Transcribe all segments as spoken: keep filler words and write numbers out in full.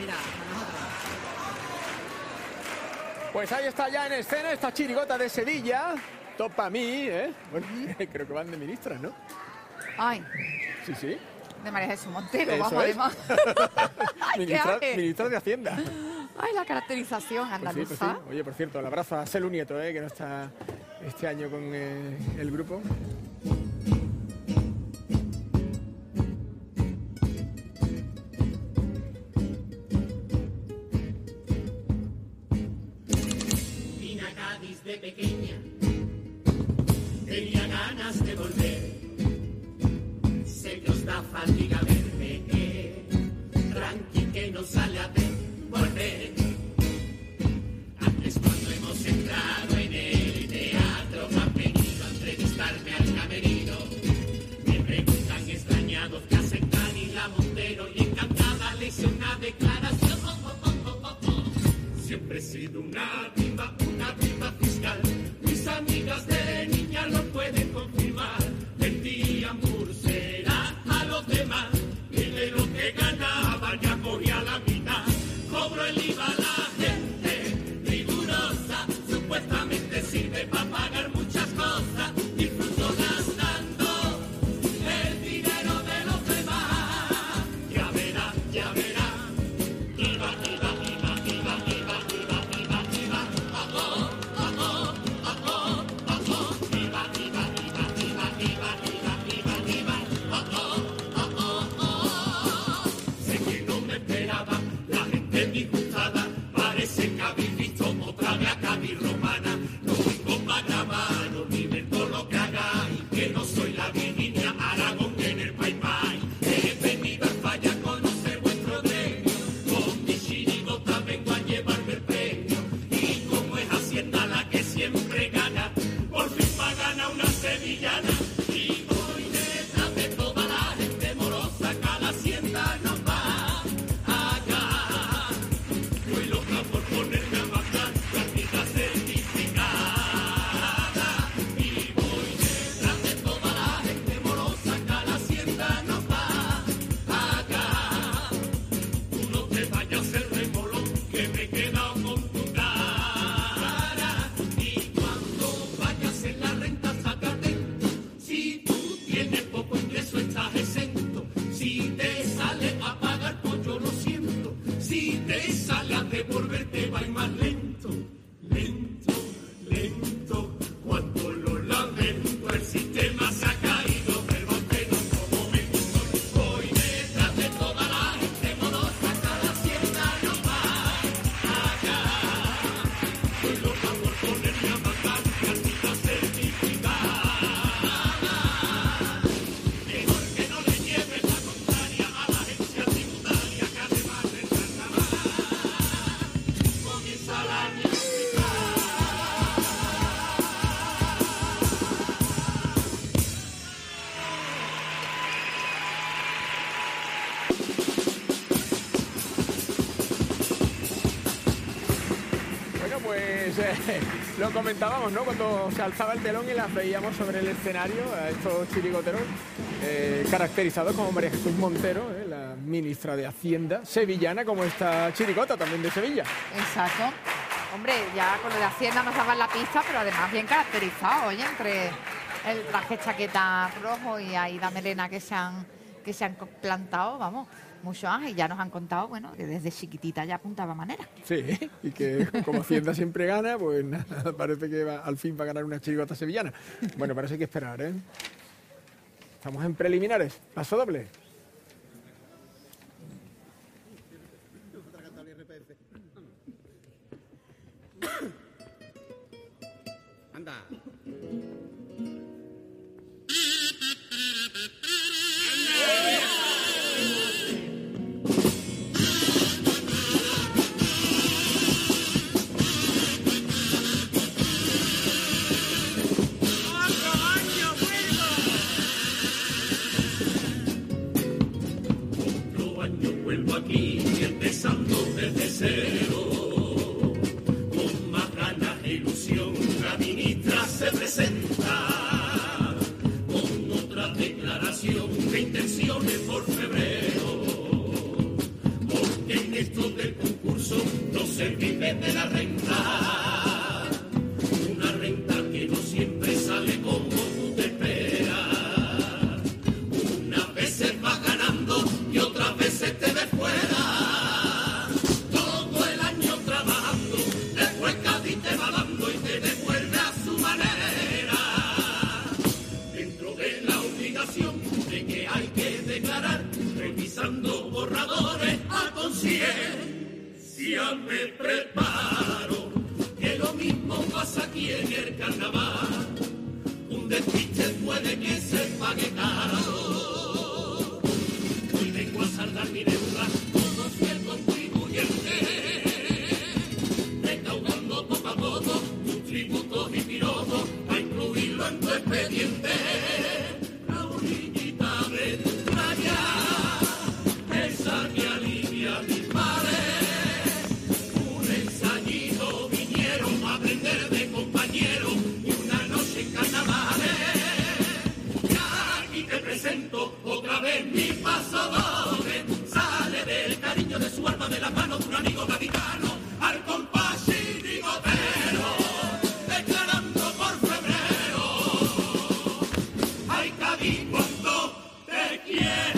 Mira, a nosotros. Pues ahí está ya en escena esta chirigota de Sevilla. Topa a mí, ¿eh? Bueno, creo que van de ministras, ¿no? Ay, Sí, sí. de María Jesús Montero, Eso vamos, es. además. Ay, ¿qué Ministra, hace? ministra de Hacienda. Ay, la caracterización Pues sí, andaluza. pues sí. Oye, por cierto, el abrazo a Celu Nieto, ¿eh? Que no está este año con eh, el grupo. Vine a Cádiz de pequeña, tenía ganas de volver. Sé que os da fatiga verme, eh, tranqui que no sale a ver, volver. Antes cuando hemos entrado en el teatro me han venido a entrevistarme al camerino. Me preguntan extrañados qué hacen Cádiz la Montero y encantada le hice una declaración. Siempre he sido una diva, una diva fiscal. Mis amigas de niña lo pueden confirmar. Vendían pulseras a los demás y de lo que ganaba ya cogía la mitad. Cobro el I V A a la gente rigurosa. Supuestamente sirve para pagar muchas cosas. Disfruto gastando el dinero de los demás. Ya verá, ya verá. Iba, iba, iba, iba, iba, iba, iba, iba. Oh, oh, oh, oh, oh, oh. Iba, iba, iba, iba, iba, iba, iba, iba. Oh, oh, oh, oh, oh. Sé que no me esperaba la gente disgustada. Parece que habéis visto otra vez a Cádiz romana. No vengo para grabar, ni ver todo lo que hagáis. Que no soy la Virginia Aragón en el Pai Pai. He venido al falla a conocer vuestro gremio. Con mi chirigota vengo a llevarme el premio. Y como es Hacienda la que siempre gana, por fin va a ganar una sevillana. Y voy detrás de toda la gente morosa que a la Hacienda nos va a ganar. Voy loca por ponerme a matar cartita certificada. Y voy detrás de toda la gente morosa que a la Hacienda nos va a ganar. Tú no te vayas el remolón que me he quedado con tu cara. Y cuando vayas en la renta sácate. Si tú tienes poco ingreso estás exento. Si te sale a pagar pues yo lo siento. Si te sale a devolverte va a ir más lento. Lento, lento. Cuando lo lamento el sistema se ha caído. Pero aunque no como me gusto, voy detrás de toda la gente morosa que a la Hacienda nos va a ganar. Soy loca por ponerme a matar cartita certificada. Mejor que no le lleves la contraria a la agencia tributaria que además del carnaval comienza el año fiscal. Bueno, pues eh, lo comentábamos, ¿no? Cuando se alzaba el telón y las veíamos sobre el escenario, a estos chirigoteros, eh, caracterizados como María Jesús Montero, eh, la ministra de Hacienda, sevillana, como esta chirigota también de Sevilla. Exacto. Hombre, ya con lo de Hacienda nos daban la pista, pero además bien caracterizado, oye, entre el traje chaqueta rojo y Aida Melena que se han, que se han plantado, vamos, muchos años, y ya nos han contado, bueno, que desde chiquitita ya apuntaba manera. Sí, y que como Hacienda siempre gana, pues nada, parece que va, al fin va a ganar una chirigota sevillana. Bueno, para eso hay que esperar, ¿eh? Estamos en preliminares. Paso doble. Anda. ¡Otro año, bueno! se vive de la renta, una renta que no siempre sale como tú te esperas. Unas veces vas ganando y otras veces te ves fuera. Todo el año trabajando, después Cádiz te va dando y te devuelve a su manera. Dentro de la obligación de que hay que declarar, revisando borradores a conciencia me preparo, que lo mismo pasa aquí en el carnaval, un despiste puede que se pague caro. Hoy vengo a saldar mi deuda, todo si el contribuyente, recaudando poco a poco tus tributos y piropos, a incluirlo en tu expediente. La orillita de playa, esa que alivia mis males. Un ensayito vinieron a aprender de compañeros y una noche en carnavales. Y aquí te presento otra vez mi paso doble. Sale del cariño de su alma, de la mano de un amigo gaditano, al compás chirigotero, declarando por febrero. Ay, Cádiz, cuánto te quiero.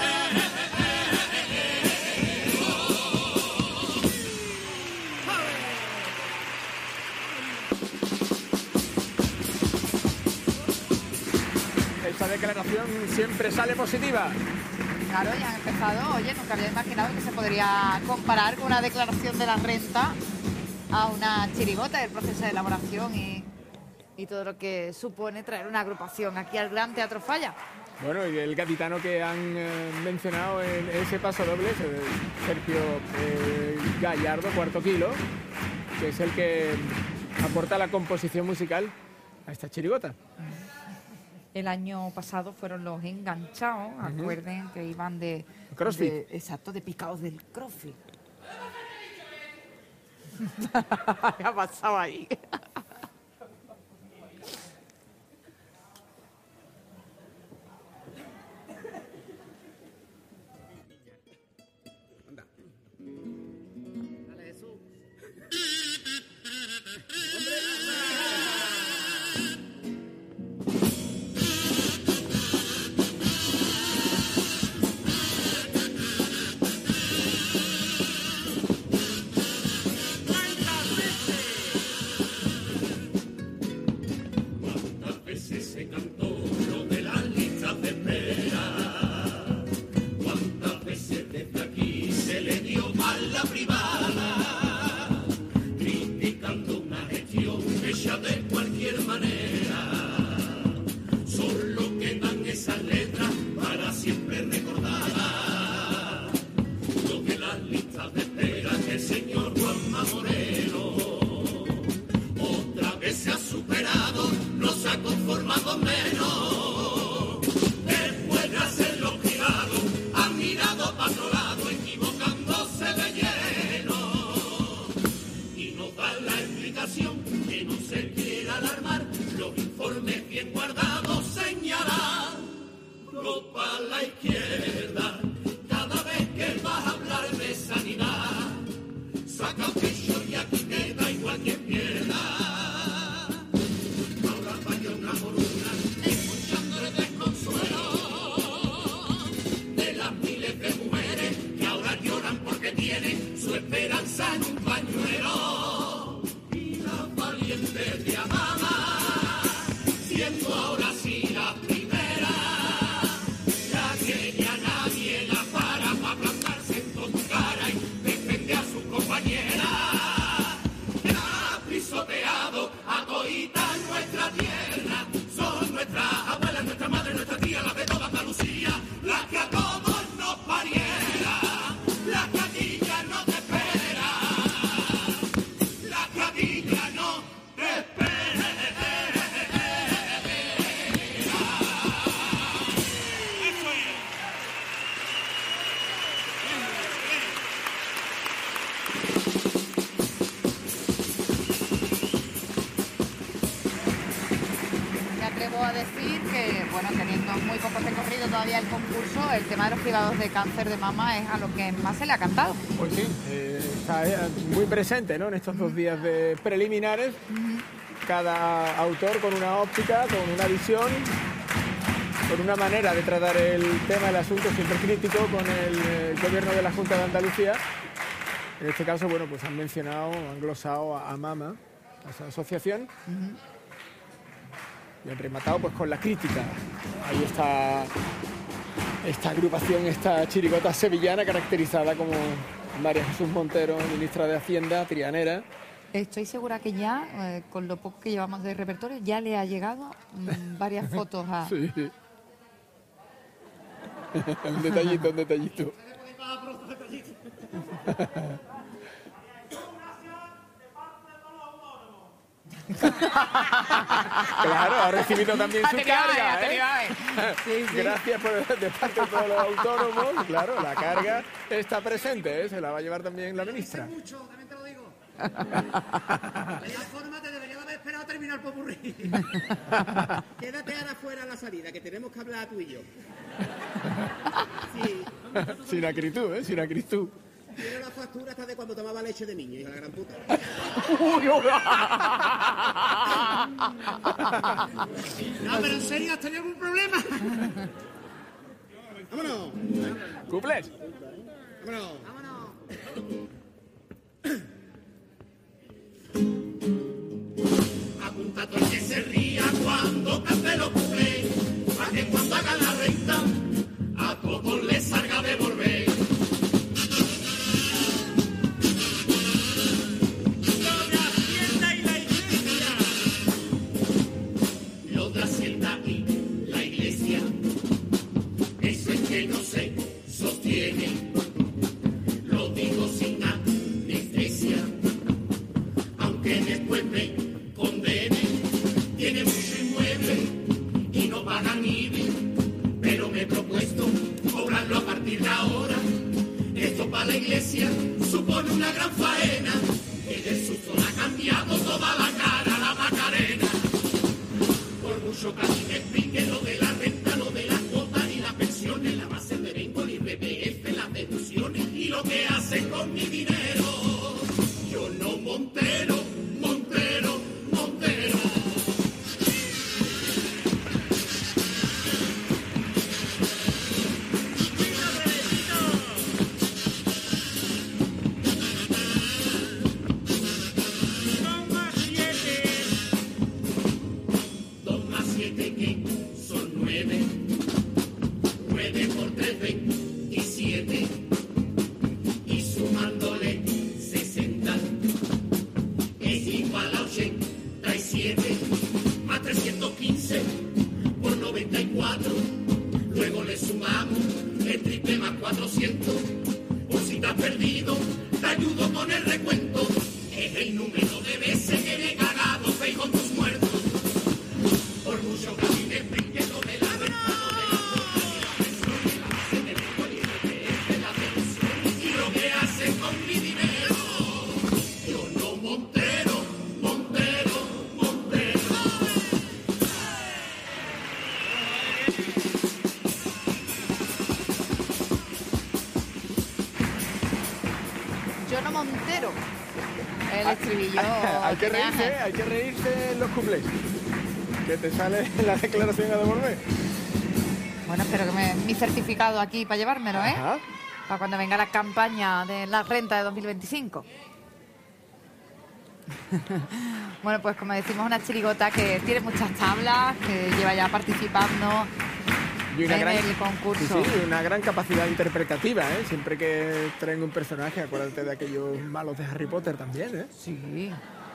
Esta declaración siempre sale positiva. Claro, ya han empezado. Oye, nunca había imaginado que se podría comparar con una declaración de la renta a una chirigota, el proceso de elaboración y, y todo lo que supone traer una agrupación aquí al Gran Teatro Falla. Bueno, y el gaditano que han eh, mencionado en ese paso doble es el Sergio eh, Gallardo, cuarto kilo, que es el que aporta la composición musical a esta chirigota. El año pasado fueron los Enganchados, acuerden que iban de... Crossfit. de- exacto, de picados del crossfit. ¿Qué ha pasado ahí? Anda. Dale, Jesús. ¿Cuántas veces decir que, bueno, teniendo muy poco recorrido todavía el concurso, el tema de los cribados de cáncer de mama es a lo que más se le ha cantado. Pues sí, eh, está eh, muy presente, ¿no? En estos dos días de preliminares, cada autor con una óptica, con una visión, con una manera de tratar el tema, el asunto siempre crítico con el, el gobierno de la Junta de Andalucía. En este caso, bueno, pues han mencionado, han glosado a, a Mama, a esa asociación, uh-huh. y han rematado pues con la crítica. Ahí está esta agrupación, esta chirigota sevillana caracterizada como María Jesús Montero, ministra de Hacienda, trianera. Estoy segura que ya, eh, con lo poco que llevamos de repertorio, ya le ha llegado mmm, varias fotos a... Sí. un detallito, un detallito. Claro, ha recibido también su carga, ¿eh? Sí, sí. Gracias por de parte de todos los autónomos. Claro, la carga está presente, ¿eh? Se la va a llevar también la ministra. Mucho, también te lo digo. De todas formas, te debería haber esperado terminar el popurrí. Quédate ahora fuera a la salida, que tenemos que hablar tú y yo. Sí. Sin acritud, ¿eh? Sin acritud. Tiene la factura hasta de cuando tomaba leche de niño, hija de la gran puta. No, pero en serio, ¿has tenido algún problema? ¡Vámonos! ¿Cumples? ¡Vámonos! ¡Vámonos! Apunta todo el que se ría cuando cante los cuplés, para que cuando haga la renta a todos les salga de volver. Lo de Hacienda y la Iglesia. Lo de Hacienda y la Iglesia. Eso es que no se sostiene. Lo digo sin anestesia. Aunque después me condenen, tiene mucho inmueble y no pagan I B I, pero me he propuesto cobrarlo a partir de ahora. Esto para la Iglesia supone una gran faena, que del susto le ha cambiado toda la cara a la Macarena. Por mucho que a mí me explique lo de la renta, lo de las cuotas y las pensiones, la base de vengo, el I R P F, las deducciones y lo que hacen con mi dinero. Yo no Montero, Montero, Montero. Dos más siete. Dos más siete que son nueve. Nueve por tres, veintisiete. Y sumándole sesenta es igual a ochenta y siete, más trescientos quince por noventa y cuatro. Luego le sumamos el triple más cuatrocientos. Por si te has perdido, te ayudo con el recuento. Es el número de veces que me he cagado seis con tus muertos. Por mucho que a mí me explique lo de la renta, lo de la cuota y la pensión, la base de vengo, el I R P F, la deducción y lo que hacen con mi dinero. Yo no Montero, Montero, Montero. Yo no Montero. El estribillo. Hay que reírse, hay que reírse en los cuplés. Que te sale la declaración a devolver. Bueno, espero que me mi certificado aquí para llevármelo, ¿eh? Ajá. Para cuando venga la campaña de la renta de dos mil veinticinco. Bueno, pues como decimos, una chirigota que tiene muchas tablas, que lleva ya participando Y una en gran, el concurso. Sí, sí, una gran capacidad interpretativa, ¿eh? Siempre que traen un personaje, acuérdate de aquellos malos de Harry Potter también, ¿eh? Sí.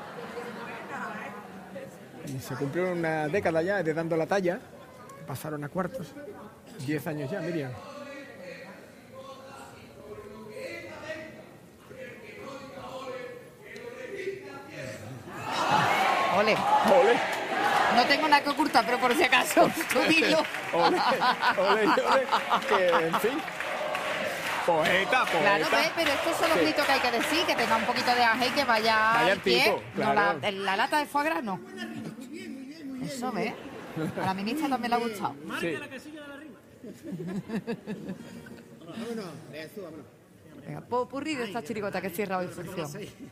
Y se cumplió una década ya de dando la talla. Pasaron a cuartos. Diez años ya, Miriam. Ole. ¡Ole! No tengo nada que ocultar, pero por si acaso, tú dilo. ¡Ole! ¡Ole! ¡Ole! Que, en fin... Poeta, poeta. Claro, ¿ves? Pero estos son los Sí. gritos que hay que decir, que tenga un poquito de aje y que vaya, Vaya al pie. tipo, No, claro. la, la lata de foie gras no. Eso, ¿ves? A la ministra también le ha gustado. Marca Sí. la casilla de la rima. Vámonos, Jesús, vámonos. Venga, popurrí de esta chirigota que cierra hoy función.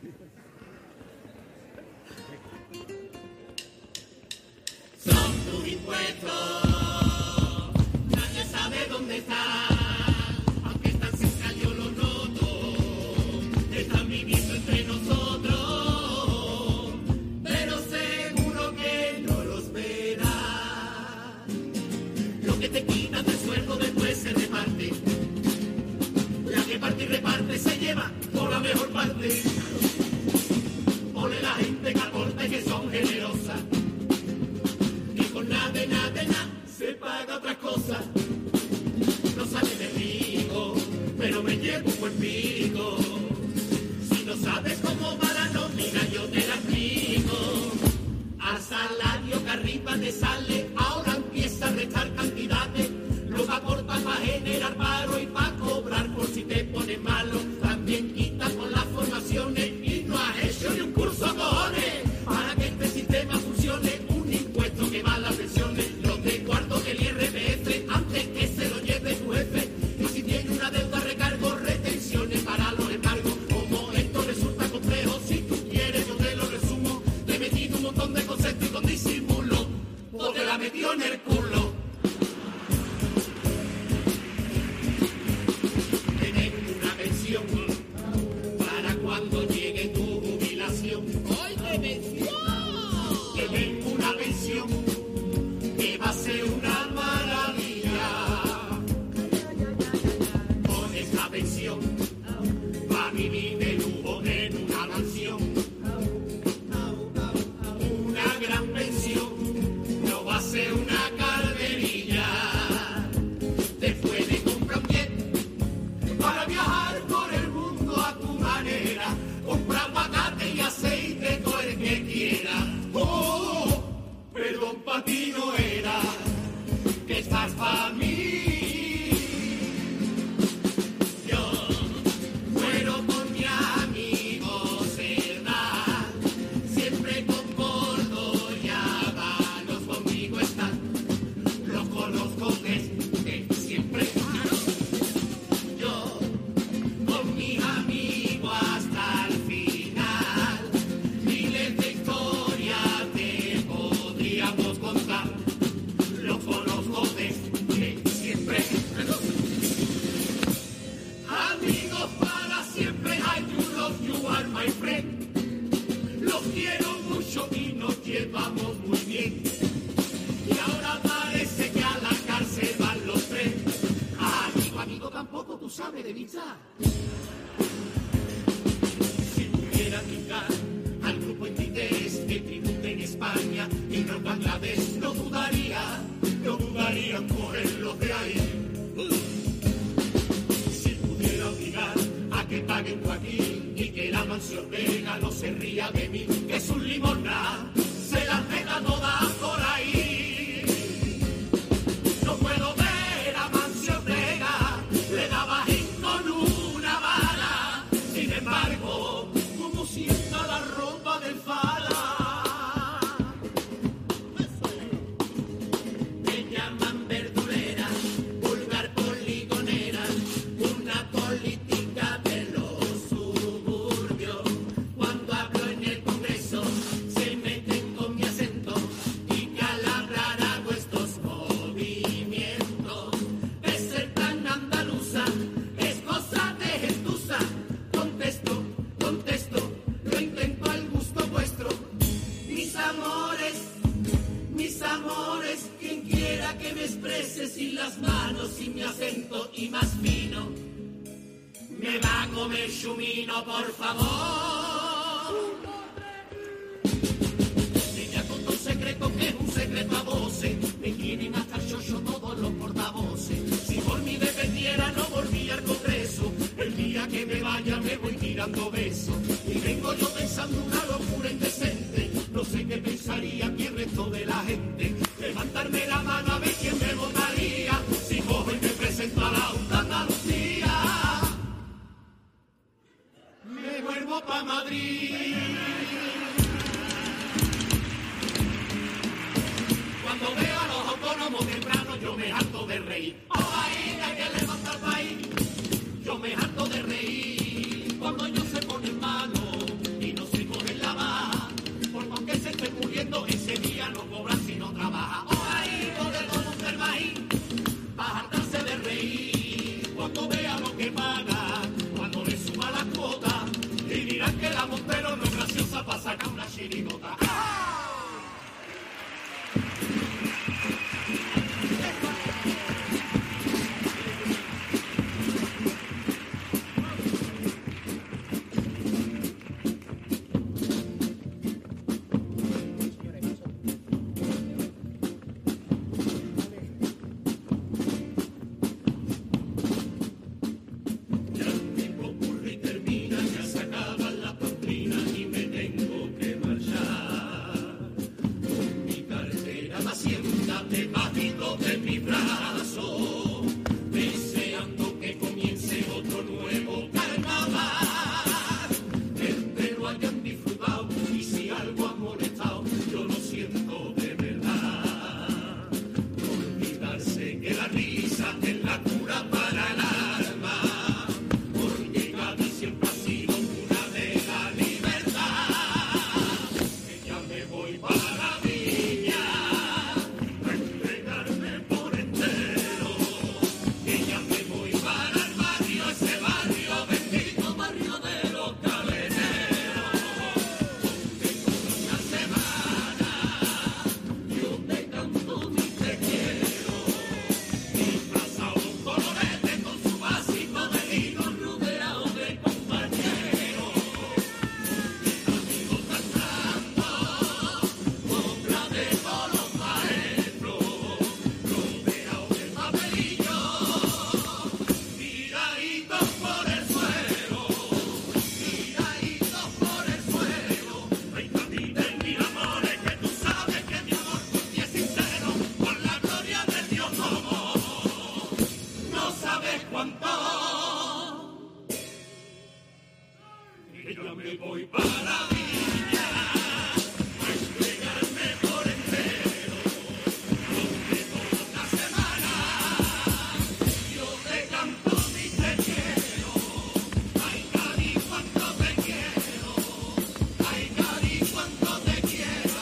Son tus impuestos, nadie sabe dónde están, aunque están cerca yo lo noto, están viviendo entre nosotros, pero seguro que no los verás. Lo que te quitan del sueldo después se reparte, la que parte y reparte se lleva por la mejor parte. Pone la gente que aporta y que son generosas, con nada de nada de nada se paga otra cosa. No sale de rico, pero me llevo un buen pico. Si no sabes cómo va la nómina, yo te la explico. Al salario que arriba te sale, ahora empieza a restar cantidades. Luego aporta para generar paro y para cobrar por si te pones malo. También quita con las formaciones y no has hecho ni un curso, cojones, para que este sistema funcione. Un impuesto que va a las pensiones, los de cuarto del I R P F, antes que se lo lleve tu jefe. Y si tiene una deuda, recargo, retenciones para los embargos. Como esto resulta complejo, si tú quieres yo te lo resumo. Te he metido un montón de conceptos y con disimulo, o te la metió en el culo. Tener una pensión para cuando llegue tu jubilación. ¡Oye, pensión! Tener una pensión que va a ser una maravilla. Con esta pensión va a vivir de lujo en una mansión. Una gran pensión, no va a ser una calderilla. Te puede comprar un jet para viajar por el mundo a tu manera. Compra aguacate y aceite todo el que quiera. Oh, perdón, pa' ti no era, que estás pa' mí. Yo muero por mi amigo Serrat, siempre con gordo y hábanos conmigo están. Los conozco desde siempre. Yo con mis amigos hasta el final, miles de historias te podríamos contar. Los conozco desde siempre. Amigos para siempre, I do love you are my friend. Los quiero mucho y nos llevamos muy bien. Y ahora parece que a la cárcel van los tres. Amigo, amigo, tampoco tú sabes de vista. Si pudiera quitar al grupo Inditex que tribute en España y no en Bangladesh, no dudaría, no dudaría en cogerlos de ahí. Si pudiera obligar a que paguen por aquí y que la mansión Vega no se ría de mí, que es un limosna, se las meta todas por ahí. No puedo ver a Mansión Vega, le daba con una bala. Sin embargo, como sienta la ropa del Fala. Me llaman verdulera, vulgar poligonera, una política de los suburbios. Cuando hablo en el Congreso, se meten con mi acento y calabrar hago estos movimientos. Es ser tan andaluza, es cosa de gentuza. Contesto, contesto, lo intento al gusto vuestro. Mis amores, mis amores, quien quiera que me exprese sin las manos, sin mi acento y más fino, me va a comer chumino, por favor. Ella contó un secreto que es un secreto a voces. Me quieren hasta el chocho todos los portavoces. Si por mí dependiera no volvía al Congreso. El día que me vaya me voy tirando besos. Y vengo yo pensando una locura indecente. No sé qué pensaría aquí el resto de la gente. Levantarme la mano a ver quién me votaría si cojo y me presento a la Junta de Andalucía. Me vuelvo pa' Madrid. Cuando vea que yo me voy para la viña a entregarme por entero, donde toda la semana yo te canto mi te quiero. Ay, Cádiz, cuánto te quiero. Ay, Cádiz, cuánto te quiero.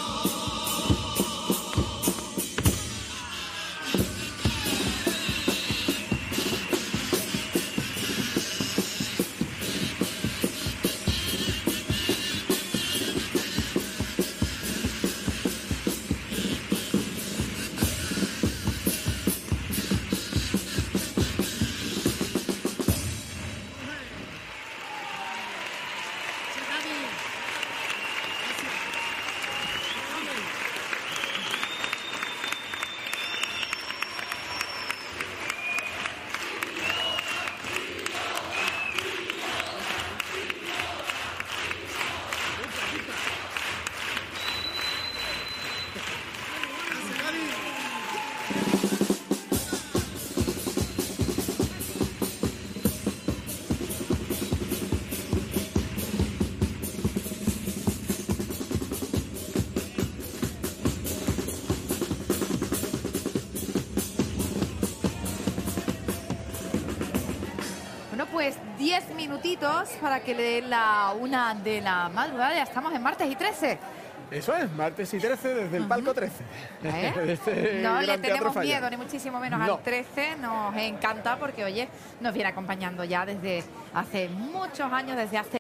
Bueno, pues diez minutitos para que le den la una de la madrugada. Ya estamos en martes y trece. Eso es, martes y trece desde el palco trece. ¿Eh? Este No le Gran Teatro tenemos Falla. miedo, ni muchísimo menos No. al trece. Nos encanta porque, oye, nos viene acompañando ya desde hace muchos años, desde hace